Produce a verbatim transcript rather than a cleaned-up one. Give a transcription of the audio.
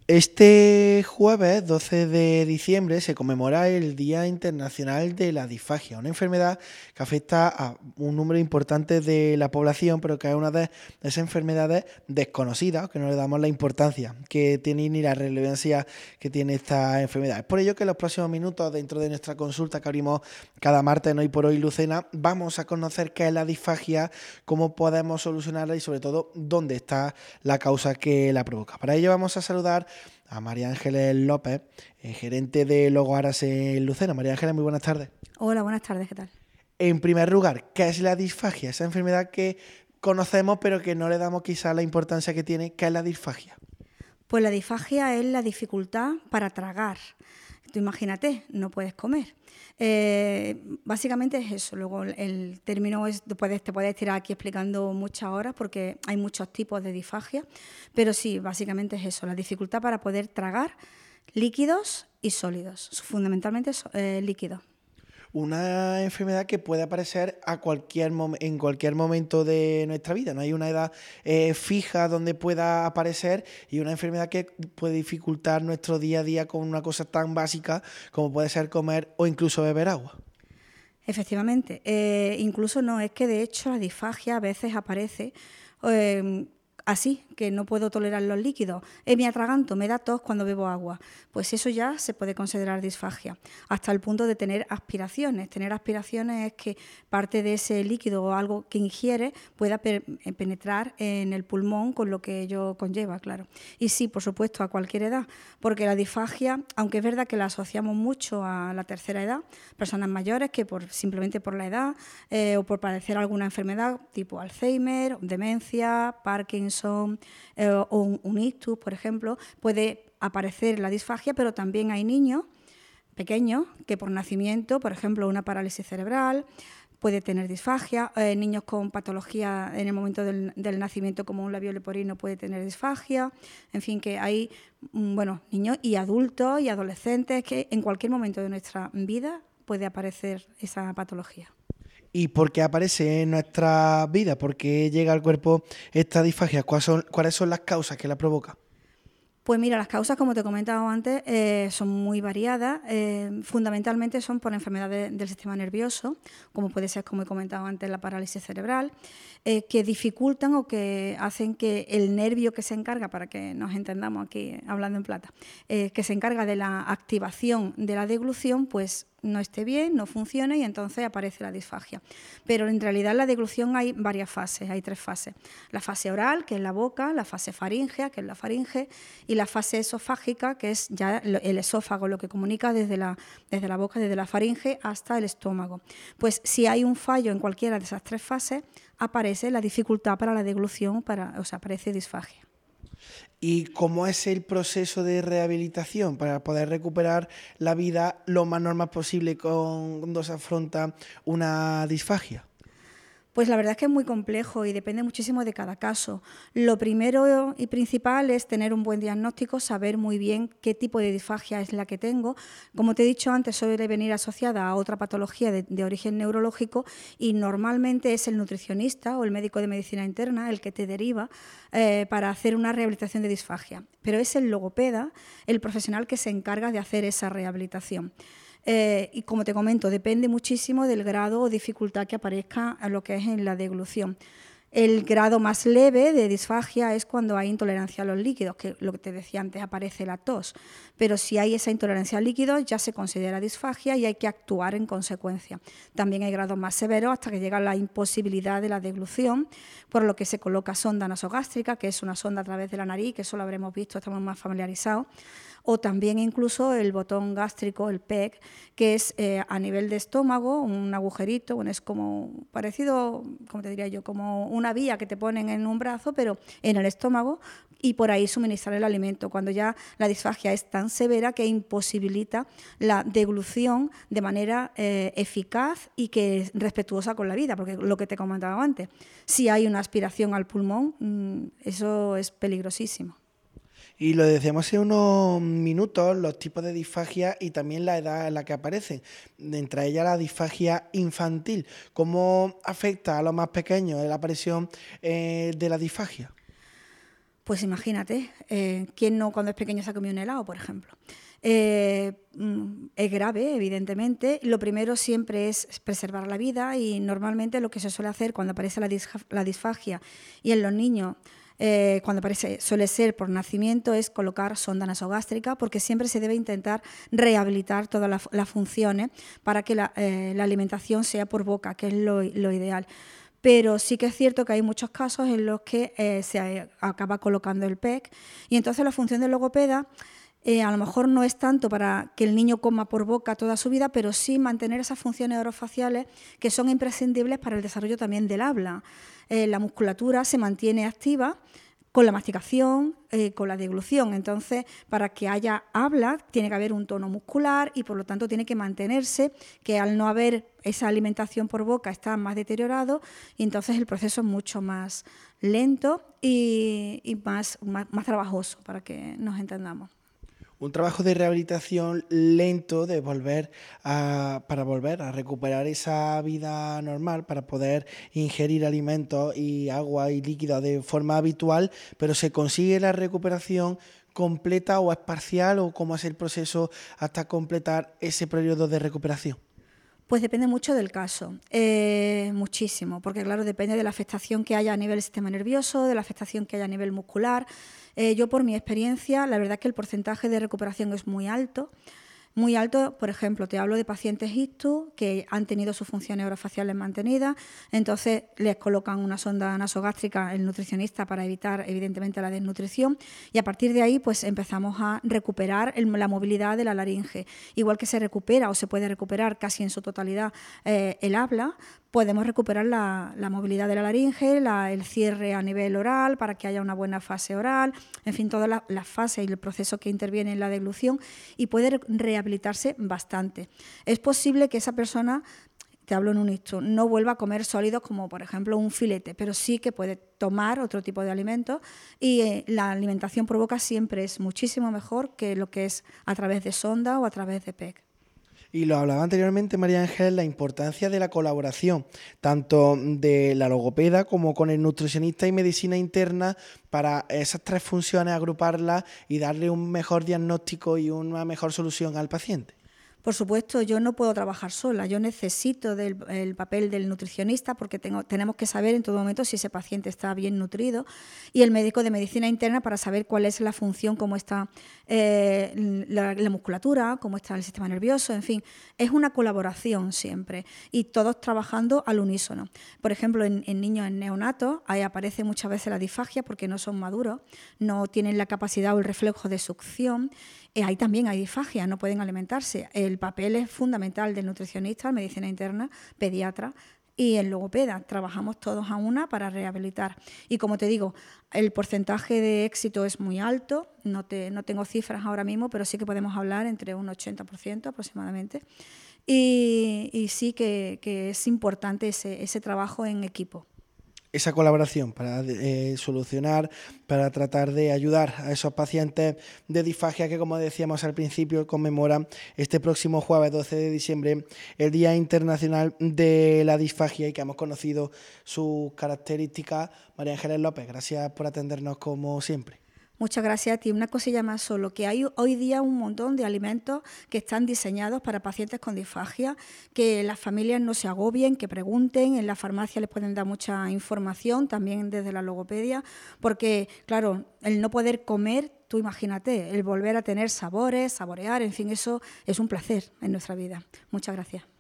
Este jueves doce de diciembre se conmemora el Día Internacional de la Disfagia, una enfermedad que afecta a un número importante de la población, pero que es una de esas enfermedades desconocidas, que no le damos la importancia que tiene ni la relevancia que tiene esta enfermedad. Es por ello que en los próximos minutos, dentro de nuestra consulta que abrimos cada martes en Hoy por Hoy Lucena, vamos a conocer qué es la disfagia, cómo podemos solucionarla y sobre todo dónde está la causa que la provoca. Para ello vamos a saludar a María Ángeles López, eh, gerente de Logoaras en Lucena. María Ángeles, muy buenas tardes. Hola, buenas tardes, ¿qué tal? En primer lugar, ¿qué es la disfagia? Esa enfermedad que conocemos pero que no le damos quizá la importancia que tiene. ¿Qué es la disfagia? Pues la disfagia es la dificultad para tragar. Tú imagínate, no puedes comer. Eh, básicamente es eso. Luego el término es, puedes, te puedes tirar aquí explicando muchas horas porque hay muchos tipos de disfagia, pero sí, básicamente es eso, la dificultad para poder tragar líquidos y sólidos, fundamentalmente eh, líquidos. Una enfermedad que puede aparecer a cualquier en cualquier momento de nuestra vida. No hay una edad eh, fija donde pueda aparecer y una enfermedad que puede dificultar nuestro día a día con una cosa tan básica como puede ser comer o incluso beber agua. Efectivamente, eh, incluso no, es que de hecho la disfagia a veces aparece eh, así, que no puedo tolerar los líquidos, eh, me atraganto, me da tos cuando bebo agua, pues eso ya se puede considerar disfagia, hasta el punto de tener aspiraciones. Tener aspiraciones es que parte de ese líquido o algo que ingiere pueda per penetrar en el pulmón, con lo que ello conlleva, claro. Y sí, por supuesto, a cualquier edad, porque la disfagia, aunque es verdad que la asociamos mucho a la tercera edad, personas mayores que por, simplemente por la edad eh, o por padecer alguna enfermedad tipo Alzheimer, demencia, Parkinson, Eh, o un, un ictus, por ejemplo, puede aparecer la disfagia, pero también hay niños pequeños que por nacimiento, por ejemplo, una parálisis cerebral, puede tener disfagia, eh, niños con patología en el momento del, del nacimiento como un labio leporino puede tener disfagia, en fin, que hay, bueno, niños y adultos y adolescentes que en cualquier momento de nuestra vida puede aparecer esa patología. ¿Y por qué aparece en nuestra vida? ¿Por qué llega al cuerpo esta disfagia? ¿Cuáles son, cuáles son las causas que la provocan? Pues mira, las causas, como te he comentado antes, eh, son muy variadas. Eh, fundamentalmente son por enfermedades del sistema nervioso, como puede ser, como he comentado antes, la parálisis cerebral, eh, que dificultan o que hacen que el nervio que se encarga, para que nos entendamos aquí hablando en plata, eh, que se encarga de la activación de la deglución, pues no esté bien, no funcione y entonces aparece la disfagia. Pero en realidad en la deglución hay varias fases, hay tres fases. La fase oral, que es la boca, la fase faríngea, que es la faringe, y la fase esofágica, que es ya el esófago, lo que comunica desde la, desde la boca, desde la faringe hasta el estómago. Pues si hay un fallo en cualquiera de esas tres fases, aparece la dificultad para la deglución, para, o sea, aparece disfagia. ¿Y cómo es el proceso de rehabilitación para poder recuperar la vida lo más normal posible cuando se afronta una disfagia? Pues la verdad es que es muy complejo y depende muchísimo de cada caso. Lo primero y principal es tener un buen diagnóstico, saber muy bien qué tipo de disfagia es la que tengo. Como te he dicho antes, suele venir asociada a otra patología de, de origen neurológico y normalmente es el nutricionista o el médico de medicina interna el que te deriva eh, para hacer una rehabilitación de disfagia. Pero es el logopeda el profesional que se encarga de hacer esa rehabilitación. Eh, y como te comento, depende muchísimo del grado o dificultad que aparezca en lo que es en la deglución. El grado más leve de disfagia es cuando hay intolerancia a los líquidos, que lo que te decía antes, aparece la tos. Pero si hay esa intolerancia a líquidos ya se considera disfagia y hay que actuar en consecuencia. También hay grados más severos hasta que llega la imposibilidad de la deglución, por lo que se coloca sonda nasogástrica, que es una sonda a través de la nariz, que eso lo habremos visto, estamos más familiarizados, o también incluso el botón gástrico, el P E G, que es eh, a nivel de estómago, un agujerito, bueno, es como parecido, como te diría yo, como una vía que te ponen en un brazo, pero en el estómago, y por ahí suministrar el alimento, cuando ya la disfagia es tan severa que imposibilita la deglución de manera eh, eficaz y que es respetuosa con la vida, porque lo que te comentaba antes, si hay una aspiración al pulmón, mmm, eso es peligrosísimo. Y lo decíamos hace unos minutos, los tipos de disfagia y también la edad en la que aparecen, entre ellas la disfagia infantil. ¿Cómo afecta a los más pequeños la aparición eh, de la disfagia? Pues imagínate, eh, ¿quién no cuando es pequeño se ha comido un helado, por ejemplo? Eh, es grave, evidentemente. Lo primero siempre es preservar la vida y normalmente lo que se suele hacer cuando aparece la, dis la disfagia y en los niños, eh, cuando aparece, suele ser por nacimiento, es colocar sonda nasogástrica, porque siempre se debe intentar rehabilitar todas las, las funciones para que la, eh, la alimentación sea por boca, que es lo, lo ideal. Pero sí que es cierto que hay muchos casos en los que eh, se acaba colocando el P E C y entonces la función del logopeda eh, a lo mejor no es tanto para que el niño coma por boca toda su vida, pero sí mantener esas funciones orofaciales que son imprescindibles para el desarrollo también del habla. Eh, la musculatura se mantiene activa con la masticación, eh, con la deglución. Entonces, para que haya habla, tiene que haber un tono muscular y, por lo tanto, tiene que mantenerse, que al no haber esa alimentación por boca está más deteriorado y entonces el proceso es mucho más lento y, y más, más, más trabajoso, para que nos entendamos. Un trabajo de rehabilitación lento de volver a, para volver a recuperar esa vida normal, para poder ingerir alimentos y agua y líquidos de forma habitual, pero se consigue la recuperación completa o es parcial, o cómo es el proceso hasta completar ese periodo de recuperación. Pues depende mucho del caso, eh, muchísimo, porque claro, depende de la afectación que haya a nivel del sistema nervioso, de la afectación que haya a nivel muscular. Eh, yo, por mi experiencia, la verdad es que el porcentaje de recuperación es muy alto. Muy alto, por ejemplo, te hablo de pacientes ictus que han tenido sus funciones orofaciales mantenidas, entonces les colocan una sonda nasogástrica el nutricionista para evitar, evidentemente, la desnutrición y a partir de ahí pues empezamos a recuperar el, la movilidad de la laringe. Igual que se recupera o se puede recuperar casi en su totalidad eh, el habla, podemos recuperar la, la movilidad de la laringe, la, el cierre a nivel oral para que haya una buena fase oral, en fin, todas las la fases y el proceso que interviene en la deglución y puede rehabilitarse bastante. Es posible que esa persona, te hablo en un ictus, no vuelva a comer sólidos como por ejemplo un filete, pero sí que puede tomar otro tipo de alimentos y eh, la alimentación por boca siempre es muchísimo mejor que lo que es a través de sonda o a través de P E C. Y lo hablaba anteriormente María Ángel, la importancia de la colaboración, tanto de la logopeda como con el nutricionista y medicina interna, para esas tres funciones agruparlas y darle un mejor diagnóstico y una mejor solución al paciente. Por supuesto, yo no puedo trabajar sola, yo necesito del el papel del nutricionista porque tengo, tenemos que saber en todo momento si ese paciente está bien nutrido y el médico de medicina interna para saber cuál es la función, cómo está eh, la, la musculatura, cómo está el sistema nervioso, en fin, es una colaboración siempre y todos trabajando al unísono. Por ejemplo, en, en niños en neonatos ahí aparece muchas veces la disfagia porque no son maduros, no tienen la capacidad o el reflejo de succión. Eh, ahí también hay disfagia, no pueden alimentarse. El papel es fundamental del nutricionista, medicina interna, pediatra y el logopeda. Trabajamos todos a una para rehabilitar. Y como te digo, el porcentaje de éxito es muy alto, no, te, no tengo cifras ahora mismo, pero sí que podemos hablar entre un ochenta por ciento aproximadamente. Y, y sí que, que es importante ese, ese trabajo en equipo. Esa colaboración para eh, solucionar, para tratar de ayudar a esos pacientes de disfagia que, como decíamos al principio, conmemoran este próximo jueves doce de diciembre el Día Internacional de la Disfagia y que hemos conocido sus características. María Ángeles López, gracias por atendernos como siempre. Muchas gracias a ti. Una cosilla más solo, que hay hoy día un montón de alimentos que están diseñados para pacientes con disfagia, que las familias no se agobien, que pregunten, en la farmacia les pueden dar mucha información, también desde la logopedia, porque claro, el no poder comer, tú imagínate, el volver a tener sabores, saborear, en fin, eso es un placer en nuestra vida. Muchas gracias.